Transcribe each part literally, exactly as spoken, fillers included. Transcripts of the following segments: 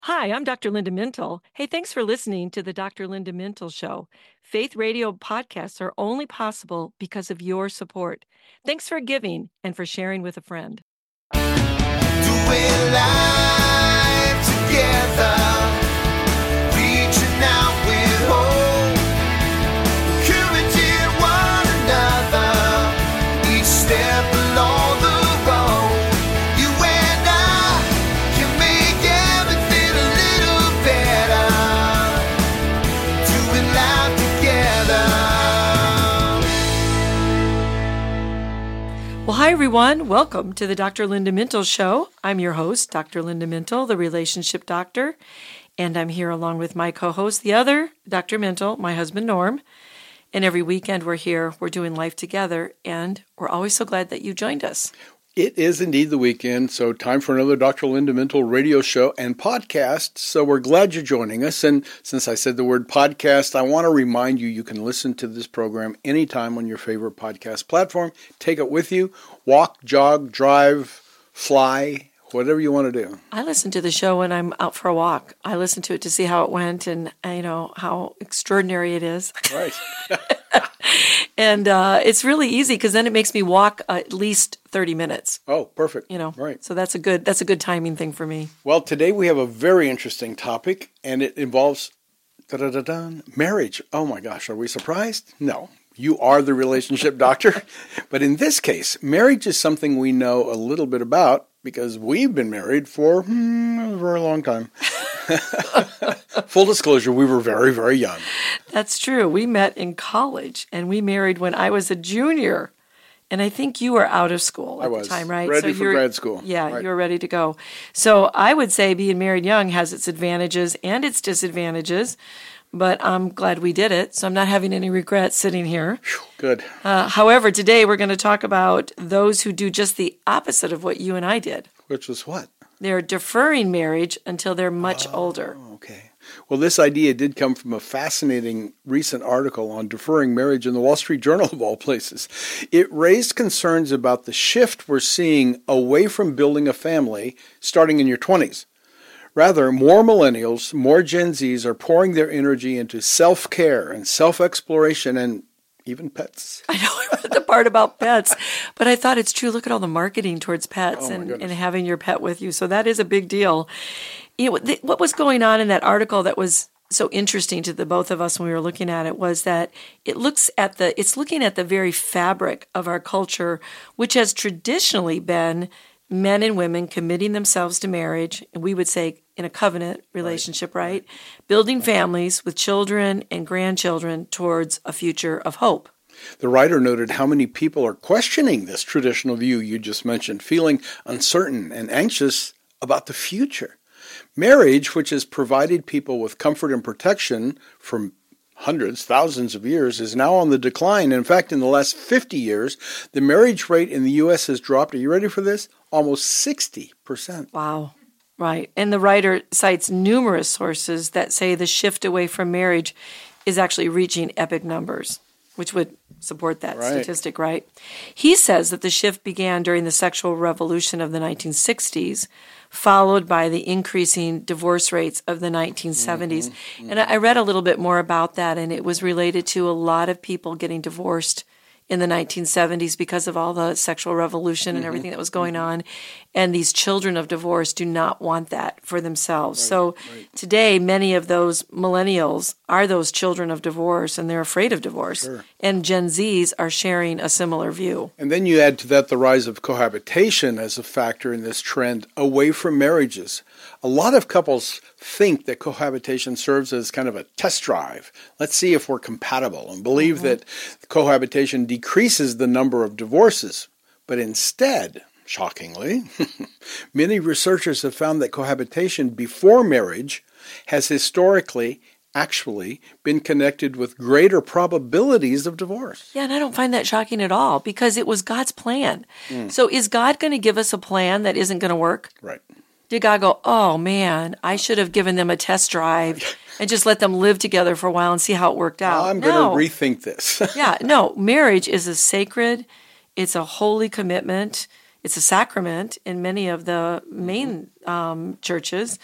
Hi, I'm Doctor Linda Mintle. Hey, thanks for listening to the Doctor Linda Mintle Show. Faith Radio podcasts are only possible because of your support. Thanks for giving and for sharing with a friend. Doing life together, reaching out with hope, encouraging one another, each step along the road. You and I can make everything a little better, doing life together. Well, hi, everyone. Welcome to the Doctor Linda Mintle Show. I'm your host, Doctor Linda Mintle, the relationship doctor, and I'm here along with my co-host, the other Doctor Mintle, my husband, Norm. And every weekend we're here, we're doing life together, and we're always so glad that you joined us. It is indeed the weekend, so time for another Doctor Linda Mintle radio show and podcast. So we're glad you're joining us. And since I said the word podcast, I want to remind you you can listen to this program anytime on your favorite podcast platform. Take it with you. Walk, jog, drive, fly, whatever you want to do. I listen to the show when I'm out for a walk. I listen to it to see how it went and, you know, how extraordinary it is. Right. And uh, it's really easy because then it makes me walk at least thirty minutes. Oh, perfect. You know, right. So that's a good that's a good timing thing for me. Well, today we have a very interesting topic, and it involves da-da-da-da, marriage. Oh my gosh, are we surprised? No. You are the relationship doctor. But in this case, marriage is something we know a little bit about because we've been married for hmm, a very long time. Full disclosure, we were very, very young. That's true. We met in college, and we married when I was a junior. And I think you were out of school at I was. the time, right? Ready so for grad school. Yeah, right. you were ready to go. So I would say being married young has its advantages and its disadvantages, but I'm glad we did it, so I'm not having any regrets sitting here. Whew, good. Uh, however, today we're going to talk about those who do just the opposite of what you and I did. Which was what? They're deferring marriage until they're much oh, older. Okay. Well, this idea did come from a fascinating recent article on deferring marriage in the Wall Street Journal, of all places. It raised concerns about the shift we're seeing away from building a family starting in your twenties. Rather, more millennials, more Gen Zs are pouring their energy into self-care and self-exploration and even pets. I know I read the part about pets, but I thought it's true. Look at all the marketing towards pets Oh, and, and having your pet with you. So that is a big deal. You know, th- what was going on in that article that was so interesting to the both of us when we were looking at it was that it looks at the it's looking at the very fabric of our culture, which has traditionally been men and women committing themselves to marriage, and we would say in a covenant relationship, right? right? Building families with children and grandchildren towards a future of hope. The writer noted how many people are questioning this traditional view you just mentioned, feeling uncertain and anxious about the future. Marriage, which has provided people with comfort and protection for hundreds, thousands of years, is now on the decline. In fact, in the last fifty years, the marriage rate in the U S has dropped, are you ready for this? Almost sixty percent. Wow. Right. And the writer cites numerous sources that say the shift away from marriage is actually reaching epic numbers, which would support that right. statistic, right? He says that the shift began during the sexual revolution of the nineteen sixties, followed by the increasing divorce rates of the nineteen seventies. Mm-hmm. Mm-hmm. And I read a little bit more about that, and it was related to a lot of people getting divorced in the nineteen seventies because of all the sexual revolution and mm-hmm. everything that was going mm-hmm. on. And these children of divorce do not want that for themselves. Right, so right. Today, many of those millennials are those children of divorce, and they're afraid of divorce. Sure. And Gen Zs are sharing a similar view. And then you add to that the rise of cohabitation as a factor in this trend away from marriages. A lot of couples think that cohabitation serves as kind of a test drive. Let's see if we're compatible, and believe mm-hmm. that cohabitation decreases the number of divorces. But instead, shockingly, many researchers have found that cohabitation before marriage has historically actually been connected with greater probabilities of divorce. Yeah, and I don't find that shocking at all because it was God's plan. Mm. So is God going to give us a plan that isn't going to work? Right. Did God go, oh man, I should have given them a test drive and just let them live together for a while and see how it worked out? I'm no. going to rethink this. Yeah, no, marriage is a sacred, it's a holy commitment, it's a sacrament in many of the main um, churches.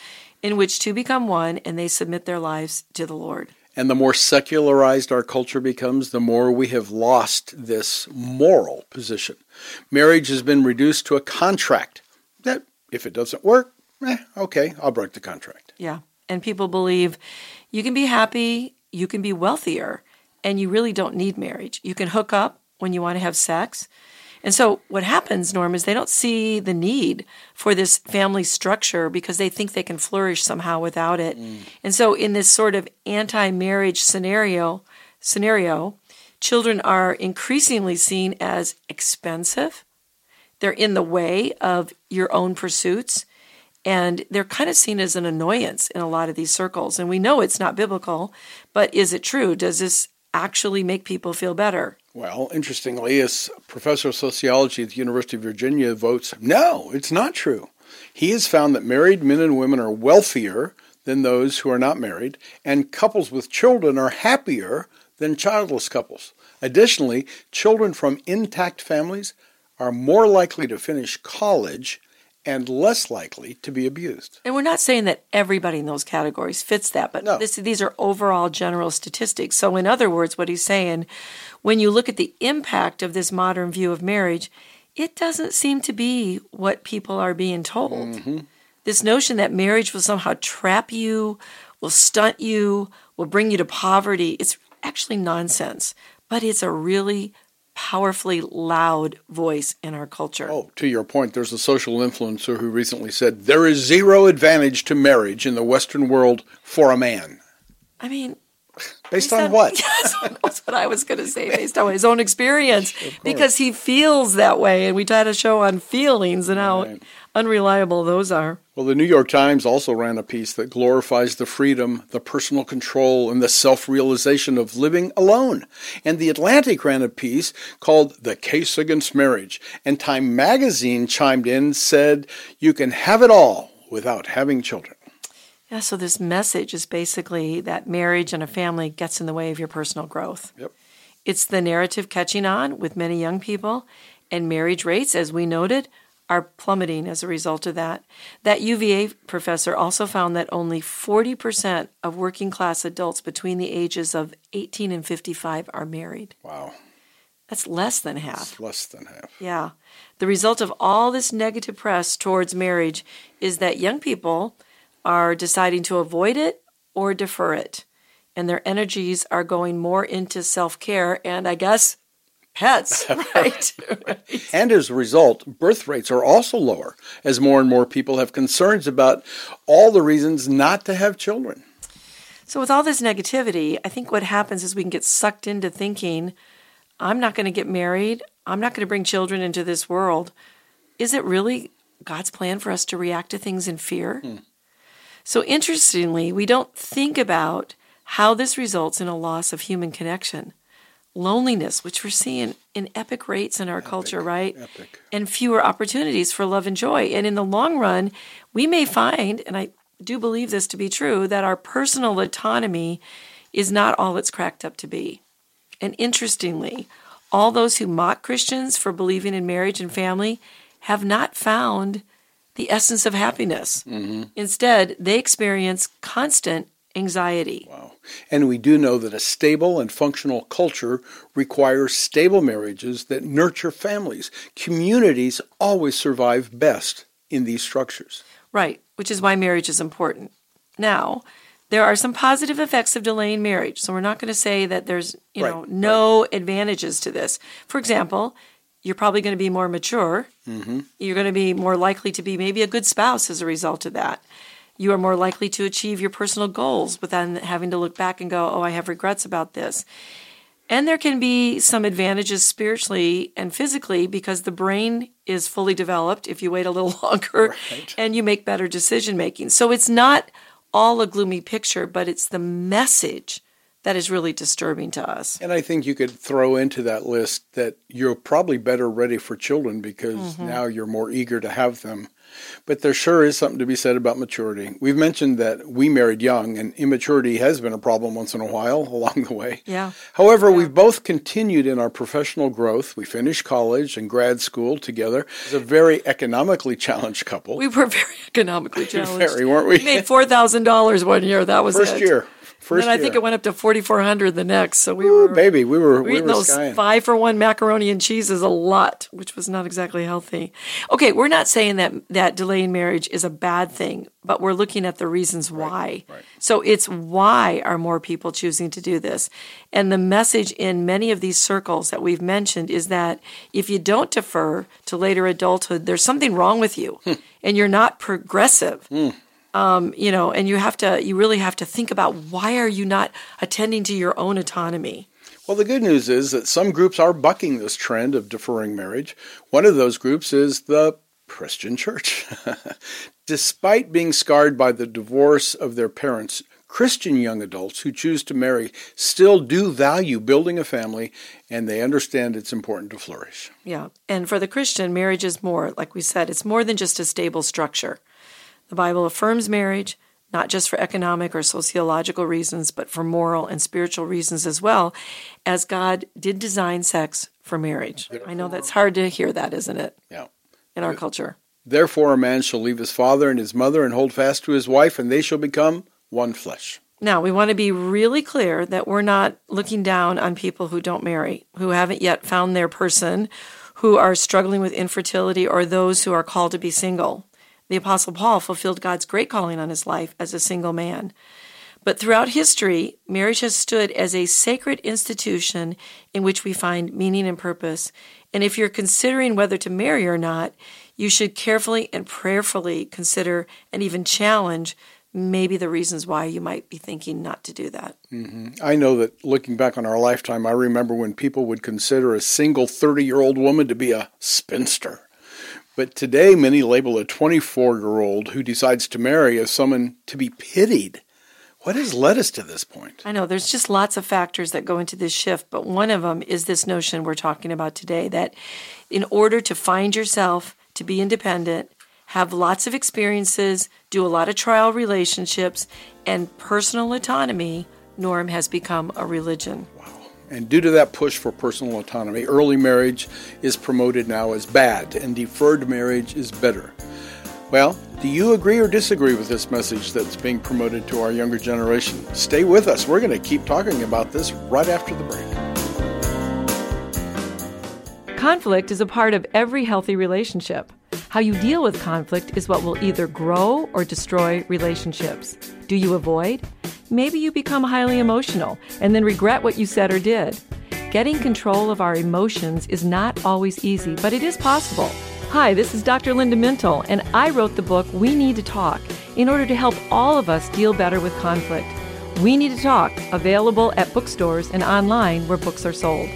in which two become one and they submit their lives to the Lord. And the more secularized our culture becomes, the more we have lost this moral position. Marriage has been reduced to a contract that if it doesn't work, eh, okay, I'll break the contract. Yeah. And people believe you can be happy, you can be wealthier, and you really don't need marriage. You can hook up when you want to have sex. And so what happens, Norm, is they don't see the need for this family structure because they think they can flourish somehow without it. Mm. And so in this sort of anti-marriage scenario, scenario, children are increasingly seen as expensive. They're in the way of your own pursuits. And they're kind of seen as an annoyance in a lot of these circles. And we know it's not biblical, but is it true? Does this actually make people feel better? Well, interestingly, as professor of sociology at the University of Virginia votes, no, it's not true. He has found that married men and women are wealthier than those who are not married, and couples with children are happier than childless couples. Additionally, children from intact families are more likely to finish college and less likely to be abused. And we're not saying that everybody in those categories fits that, but no. this, these are overall general statistics. So in other words, what he's saying, when you look at the impact of this modern view of marriage, it doesn't seem to be what people are being told. Mm-hmm. This notion that marriage will somehow trap you, will stunt you, will bring you to poverty, it's actually nonsense. But it's a really powerfully loud voice in our culture. Oh, to your point, there's a social influencer who recently said, there is zero advantage to marriage in the Western world for a man. I mean, based on what? Yes, that's what I was going to say, based on his own experience, because he feels that way, and we had a show on feelings and how right. unreliable those are. Well, the New York Times also ran a piece that glorifies the freedom, the personal control, and the self-realization of living alone. And The Atlantic ran a piece called The Case Against Marriage. And Time Magazine chimed in and said, you can have it all without having children. Yeah, so this message is basically that marriage and a family gets in the way of your personal growth. Yep. It's the narrative catching on with many young people, and marriage rates, as we noted, are plummeting as a result of that. That U V A professor also found that only forty percent of working class adults between the ages of eighteen and fifty-five are married. Wow. That's less than half. It's less than half. Yeah. The result of all this negative press towards marriage is that young people are deciding to avoid it or defer it. And their energies are going more into self-care and, I guess, pets, right? right? And as a result, birth rates are also lower as more and more people have concerns about all the reasons not to have children. So with all this negativity, I think what happens is we can get sucked into thinking, I'm not going to get married. I'm not going to bring children into this world. Is it really God's plan for us to react to things in fear? Hmm. So interestingly, we don't think about how this results in a loss of human connection. Loneliness, which we're seeing in epic rates in our epic, culture, right? Epic. And fewer opportunities for love and joy. And in the long run, we may find, and I do believe this to be true, that our personal autonomy is not all it's cracked up to be. And interestingly, all those who mock Christians for believing in marriage and family have not found the essence of happiness. Mm-hmm. Instead, they experience constant anxiety. Wow. And we do know that a stable and functional culture requires stable marriages that nurture families. Communities always survive best in these structures. Right, which is why marriage is important. Now, there are some positive effects of delaying marriage. So we're not going to say that there's, you right, know, no right. advantages to this. For example, you're probably going to be more mature. Mm-hmm. You're going to be more likely to be maybe a good spouse as a result of that. You are more likely to achieve your personal goals without having to look back and go, oh, I have regrets about this. And there can be some advantages spiritually and physically because the brain is fully developed if you wait a little longer right. and you make better decision making. So it's not all a gloomy picture, but it's the message that is really disturbing to us. And I think you could throw into that list that you're probably better ready for children because mm-hmm. now you're more eager to have them But there sure is something to be said about maturity. We've mentioned that we married young, and immaturity has been a problem once in a while along the way. Yeah. However, Yeah. we've both continued in our professional growth. We finished college and grad school together as a very economically challenged couple. We were very economically challenged. Very, weren't we? We made four thousand dollars one year. That was First it. year. First and then I year. think it went up to forty-four hundred the next. So we Ooh, were baby, we were, we we were eating were those skying. five for one macaroni and cheese is a lot, which was not exactly healthy. Okay, we're not saying that that delaying marriage is a bad thing, but we're looking at the reasons why. right. So it's why are more people choosing to do this? And the message in many of these circles that we've mentioned is that if you don't defer to later adulthood, there's something wrong with you, and you're not progressive. Um, you know, and you have to, you really have to think about why are you not attending to your own autonomy? Well, the good news is that some groups are bucking this trend of deferring marriage. One of those groups is the Christian church. Despite being scarred by the divorce of their parents, Christian young adults who choose to marry still do value building a family, and they understand it's important to flourish. Yeah. And for the Christian, marriage is more, like we said, it's more than just a stable structure. The Bible affirms marriage, not just for economic or sociological reasons, but for moral and spiritual reasons as well, as God did design sex for marriage. I know that's hard to hear that, isn't it? Yeah. In our culture. Therefore, a man shall leave his father and his mother and hold fast to his wife, and they shall become one flesh. Now, we want to be really clear that we're not looking down on people who don't marry, who haven't yet found their person, who are struggling with infertility, or those who are called to be single. The Apostle Paul fulfilled God's great calling on his life as a single man. But throughout history, marriage has stood as a sacred institution in which we find meaning and purpose. And if you're considering whether to marry or not, you should carefully and prayerfully consider and even challenge maybe the reasons why you might be thinking not to do that. Mm-hmm. I know that looking back on our lifetime, I remember when people would consider a single thirty-year-old woman to be a spinster. But today, many label a twenty-four-year-old who decides to marry as someone to be pitied. What has led us to this point? I know there's just lots of factors that go into this shift, but one of them is this notion we're talking about today, that in order to find yourself, to be independent, have lots of experiences, do a lot of trial relationships, and personal autonomy, Norm, has become a religion. Wow. And due to that push for personal autonomy, early marriage is promoted now as bad, and deferred marriage is better. Well, do you agree or disagree with this message that's being promoted to our younger generation? Stay with us. We're going to keep talking about this right after the break. Conflict is a part of every healthy relationship. How you deal with conflict is what will either grow or destroy relationships. Do you avoid? Maybe you become highly emotional and then regret what you said or did. Getting control of our emotions is not always easy, but it is possible. Hi, this is Doctor Linda Mintle, and I wrote the book We Need to Talk in order to help all of us deal better with conflict. We Need to Talk, available at bookstores and online where books are sold.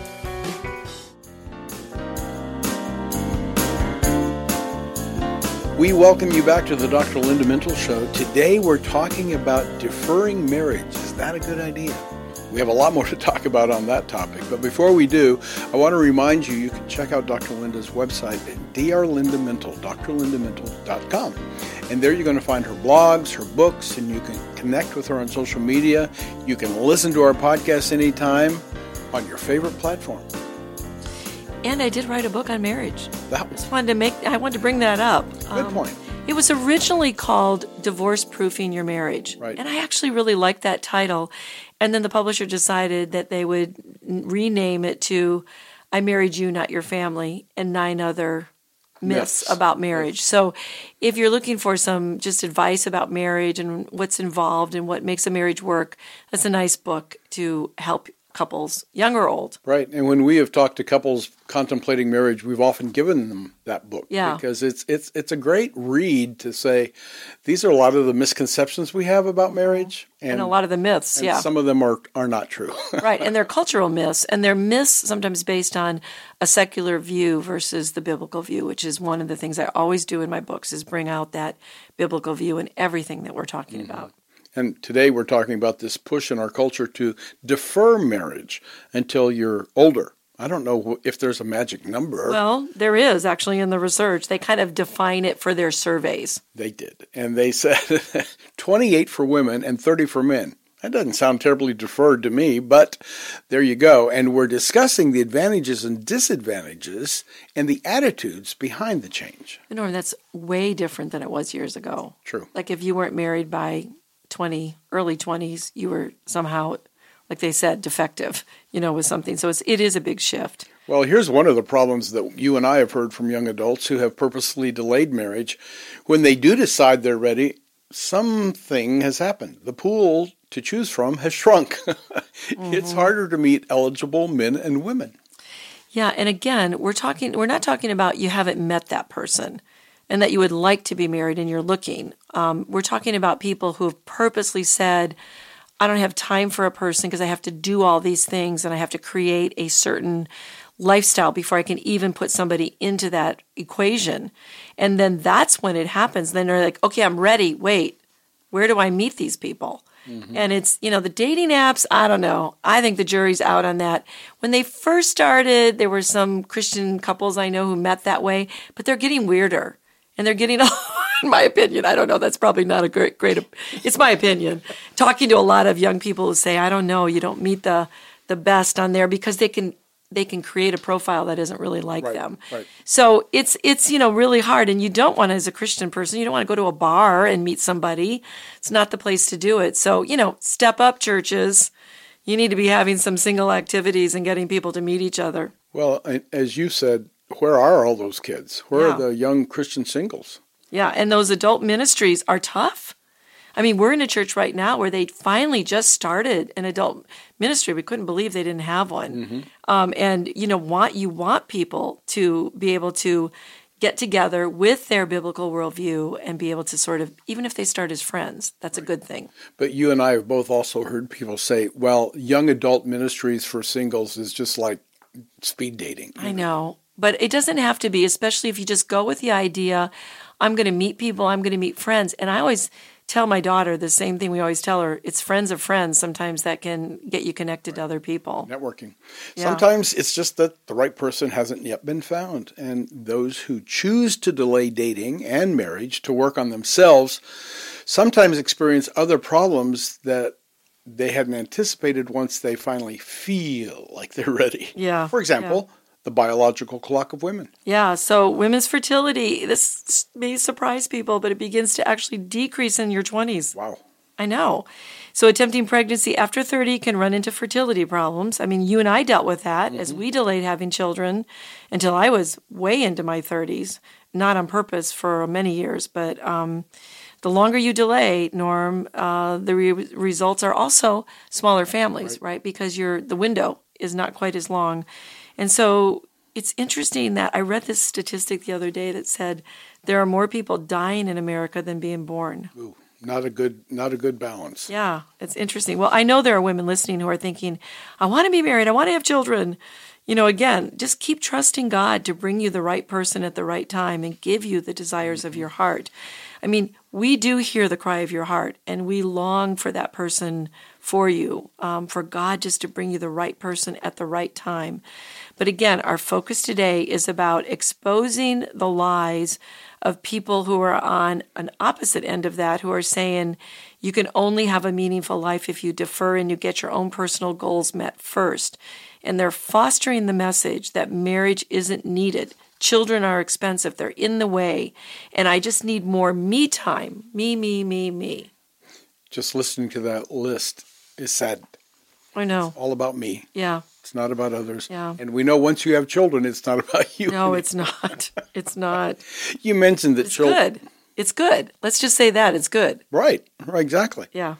We welcome you back to the Doctor Linda Mintle Show. Today we're talking about deferring marriage. Is that a good idea? We have a lot more to talk about on that topic. But before we do, I want to remind you, you can check out Doctor Linda's website at d r linda mintle, d r linda mintle dot com. And there you're going to find her blogs, her books, and you can connect with her on social media. You can listen to our podcast anytime on your favorite platform. And I did write a book on marriage. That was Just wanted to make, I wanted to bring that up. Good Um, point. It was originally called Divorce Proofing Your Marriage. Right. And I actually really liked that title. And then the publisher decided that they would n- rename it to I Married You, Not Your Family, and Nine Other Myths, Myths. About Marriage. So if you're looking for some just advice about marriage and what's involved and what makes a marriage work, that's a nice book to help couples, young or old. Right. And when we have talked to couples contemplating marriage, we've often given them that book. Yeah. Because it's it's it's a great read to say, these are a lot of the misconceptions we have about marriage. And, and a lot of the myths, and yeah. some of them are, are not true. Right, and they're cultural myths, and they're myths sometimes based on a secular view versus the biblical view, which is one of the things I always do in my books, is bring out that biblical view in everything that we're talking mm-hmm. about. And today we're talking about this push in our culture to defer marriage until you're older, I don't know if there's a magic number. Well, there is actually in the research. They kind of define it for their surveys. They did. And they said twenty-eight for women and thirty for men. That doesn't sound terribly deferred to me, but there you go. And we're discussing the advantages and disadvantages and the attitudes behind the change. Norm, that's way different than it was years ago. True. Like if you weren't married by twenty, early twenties, you were somehow, like they said, defective, you know, with something. So it's, it is a big shift. Well, here's one of the problems that you and I have heard from young adults who have purposely delayed marriage. When they do decide they're ready, something has happened. The pool to choose from has shrunk. mm-hmm. It's harder to meet eligible men and women. Yeah, and again, we're talking we're not talking about you haven't met that person and that you would like to be married and you're looking. Um, we're talking about people who have purposely said, I don't have time for a person because I have to do all these things and I have to create a certain lifestyle before I can even put somebody into that equation. And then that's when it happens. Then they're like, okay, I'm ready. Wait, where do I meet these people? Mm-hmm. And it's, you know, the dating apps, I don't know. I think the jury's out on that. When they first started, there were some Christian couples I know who met that way, but they're getting weirder. And they're getting, in my opinion, I don't know, that's probably not a great, great, it's my opinion. Talking to a lot of young people who say, I don't know, you don't meet the the best on there because they can they can create a profile that isn't really like right, them. Right. So it's, it's, you know, really hard. And you don't want to, as a Christian person, you don't want to go to a bar and meet somebody. It's not the place to do it. So, you know, step up, churches. You need to be having some single activities and getting people to meet each other. Well, as you said, where are all those kids? Where Yeah. are the young Christian singles? Yeah, and those adult ministries are tough. I mean, we're in a church right now where they finally just started an adult ministry. We couldn't believe they didn't have one. Mm-hmm. Um, and, you know, want you want people to be able to get together with their biblical worldview and be able to sort of, even if they start as friends, that's a good thing. But you and I have both also heard people say, well, young adult ministries for singles is just like speed dating. I know. But it doesn't have to be, especially if you just go with the idea, I'm going to meet people, I'm going to meet friends. And I always tell my daughter the same thing we always tell her. It's friends of friends sometimes that can get you connected to other people. Networking. Yeah. Sometimes it's just that the right person hasn't yet been found. And those who choose to delay dating and marriage to work on themselves sometimes experience other problems that they hadn't anticipated once they finally feel like they're ready. Yeah. For example, the biological clock of women. Yeah, so women's fertility, this may surprise people, but it begins to actually decrease in your twenties. Wow. I know. So attempting pregnancy after thirty can run into fertility problems. I mean, you and I dealt with that mm-hmm. as we delayed having children until I was way into my thirties, not on purpose for many years, but um, the longer you delay, Norm, uh, the re- results are also smaller families, right? right? Because you're, the window is not quite as long. And so it's interesting that I read this statistic the other day that said there are more people dying in America than being born. Ooh, not a good, not a good balance. Yeah, it's interesting. Well, I know there are women listening who are thinking, I want to be married, I want to have children. You know, again, just keep trusting God to bring you the right person at the right time and give you the desires of your heart. I mean, we do hear the cry of your heart, and we long for that person for you, um, for God just to bring you the right person at the right time. But again, our focus today is about exposing the lies of people who are on an opposite end of that, who are saying you can only have a meaningful life if you defer and you get your own personal goals met first. And they're fostering the message that marriage isn't needed. Children are expensive. They're in the way. And I just need more me time. Me, me, me, me. Just listening to that list is sad. I know. It's all about me. Yeah. It's not about others. Yeah. And we know once you have children, it's not about you. No, it's not. It's not. You mentioned that It's children. good. It's good. Let's just say that. It's good. Right. Right. Exactly. Yeah.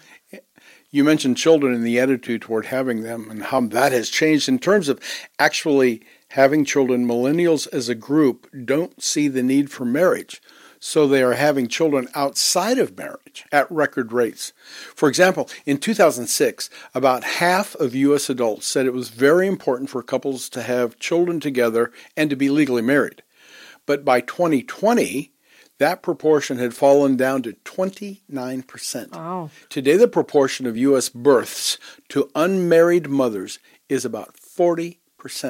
You mentioned children and the attitude toward having them and how that has changed in terms of actually having children. Millennials as a group don't see the need for marriage, so they are having children outside of marriage at record rates. For example, in two thousand six, about half of U S adults said it was very important for couples to have children together and to be legally married. But by twenty twenty, that proportion had fallen down to twenty-nine percent. Wow. Today, the proportion of U S births to unmarried mothers is about forty percent,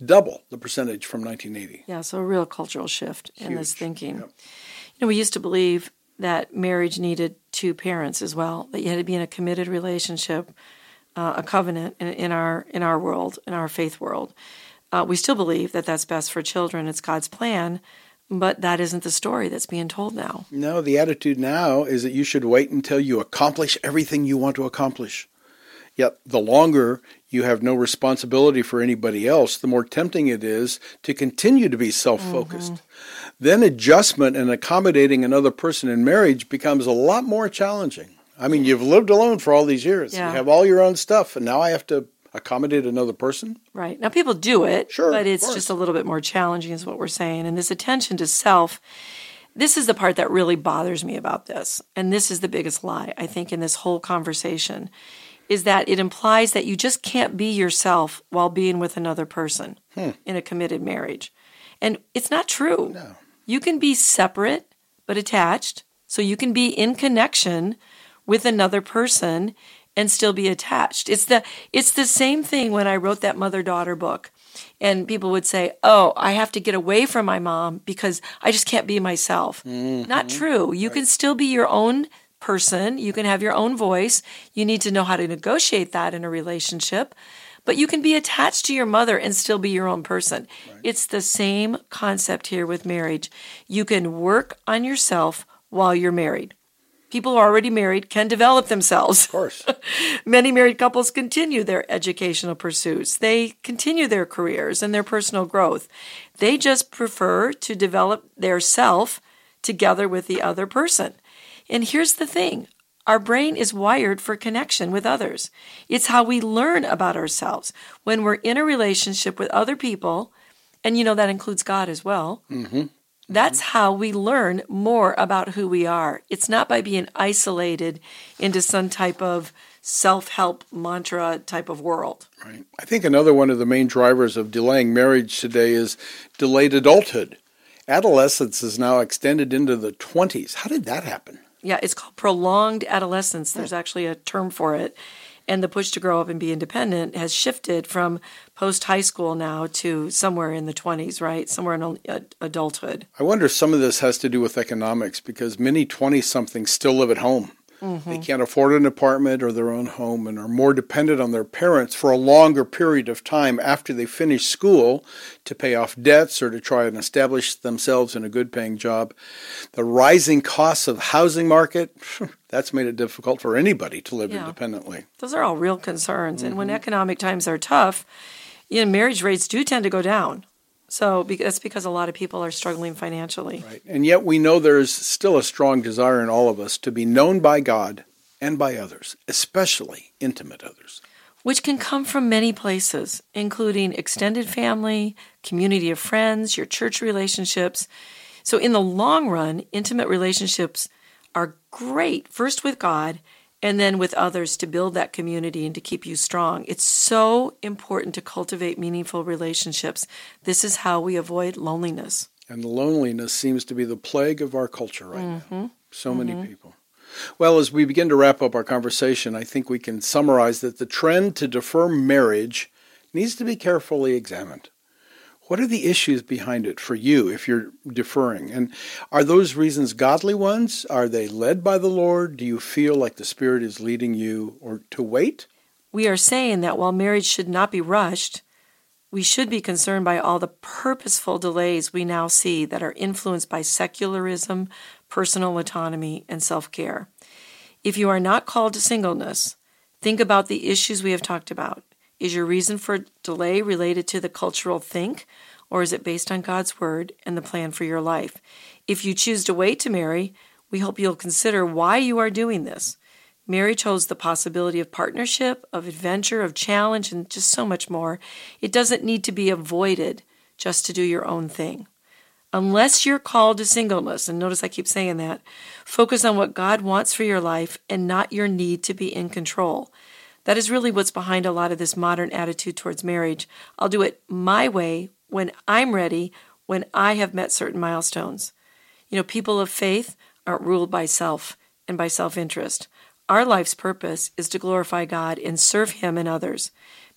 double the percentage from nineteen eighty. Yeah, so a real cultural shift in this Huge. thinking. Yep. You know, we used to believe that marriage needed two parents as well, that you had to be in a committed relationship, uh, a covenant in, in our in our world, in our faith world. Uh, we still believe that that's best for children. It's God's plan, but that isn't the story that's being told now. No, the attitude now is that you should wait until you accomplish everything you want to accomplish. Yet the longer you have no responsibility for anybody else, the more tempting it is to continue to be self-focused. Mm-hmm. Then adjustment and accommodating another person in marriage becomes a lot more challenging. I mean, you've lived alone for all these years. Yeah. You have all your own stuff, and now I have to accommodate another person? Right. Now, people do it, Sure, but of it's course. just a little bit more challenging is what we're saying. And this attention to self, this is the part that really bothers me about this. And this is the biggest lie, I think, in this whole conversation, is that it implies that you just can't be yourself while being with another person Hmm. in a committed marriage. And it's not true. No. You can be separate but attached, so you can be in connection with another person and still be attached. It's the it's the same thing when I wrote that mother-daughter book. And people would say, oh, I have to get away from my mom because I just can't be myself. Mm-hmm. Not true. You right. can still be your own person. You can have your own voice. You need to know how to negotiate that in a relationship. But you can be attached to your mother and still be your own person. Right. It's the same concept here with marriage. You can work on yourself while you're married. People who are already married can develop themselves. Of course. Many married couples continue their educational pursuits. They continue their careers and their personal growth. They just prefer to develop their self together with the other person. And here's the thing. Our brain is wired for connection with others. It's how we learn about ourselves. When we're in a relationship with other people, and you know that includes God as well, mm-hmm. That's how we learn more about who we are. It's not by being isolated into some type of self-help mantra type of world. Right. I think another one of the main drivers of delaying marriage today is delayed adulthood. Adolescence is now extended into the twenties. How did that happen? Yeah, it's called prolonged adolescence. There's actually a term for it. And the push to grow up and be independent has shifted from post-high school now to somewhere in the twenties, right? Somewhere in adulthood. I wonder if some of this has to do with economics because many twenty-somethings still live at home. Mm-hmm. They can't afford an apartment or their own home and are more dependent on their parents for a longer period of time after they finish school to pay off debts or to try and establish themselves in a good-paying job. The rising costs of the housing market, that's made it difficult for anybody to live yeah. independently. Those are all real concerns. Mm-hmm. And when economic times are tough, you know, marriage rates do tend to go down. So that's because a lot of people are struggling financially. Right. And yet we know there is still a strong desire in all of us to be known by God and by others, especially intimate others. Which can come from many places, including extended family, community of friends, your church relationships. So in the long run, intimate relationships are great, first with God and then with others to build that community and to keep you strong. It's so important to cultivate meaningful relationships. This is how we avoid loneliness. And loneliness seems to be the plague of our culture right mm-hmm. now. So mm-hmm. many people. Well, as we begin to wrap up our conversation, I think we can summarize that the trend to defer marriage needs to be carefully examined. What are the issues behind it for you if you're deferring? And are those reasons godly ones? Are they led by the Lord? Do you feel like the Spirit is leading you or to wait? We are saying that while marriage should not be rushed, we should be concerned by all the purposeful delays we now see that are influenced by secularism, personal autonomy, and self-care. If you are not called to singleness, think about the issues we have talked about. Is your reason for delay related to the cultural think, or is it based on God's word and the plan for your life? If you choose to wait to marry, we hope you'll consider why you are doing this. Marriage holds the possibility of partnership, of adventure, of challenge, and just so much more. It doesn't need to be avoided just to do your own thing. Unless you're called to singleness, and notice I keep saying that, focus on what God wants for your life and not your need to be in control. That is really what's behind a lot of this modern attitude towards marriage. I'll do it my way, when I'm ready, when I have met certain milestones. You know, people of faith aren't ruled by self and by self-interest. Our life's purpose is to glorify God and serve Him and others.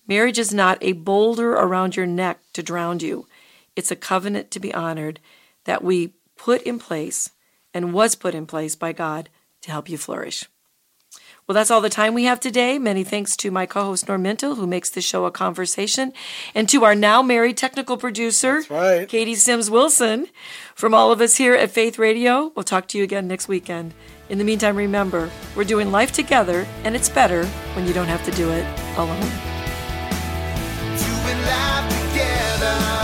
Marriage is not a boulder around your neck to drown you. It's a covenant to be honored that we put in place and was put in place by God to help you flourish. Well, that's all the time we have today. Many thanks to my co-host Norm Mintle, who makes this show a conversation, and to our now married technical producer, That's right. Katie Sims Wilson. From all of us here at Faith Radio, we'll talk to you again next weekend. In the meantime, remember, we're doing life together, and it's better when you don't have to do it alone. Doing life together.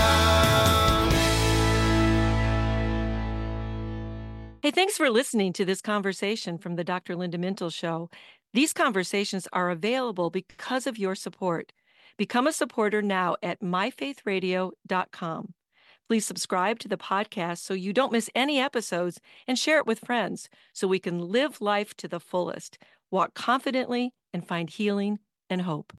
Hey, thanks for listening to this conversation from the Doctor Linda Mintle Show. These conversations are available because of your support. Become a supporter now at my faith radio dot com. Please subscribe to the podcast so you don't miss any episodes, and share it with friends so we can live life to the fullest, walk confidently, and find healing and hope.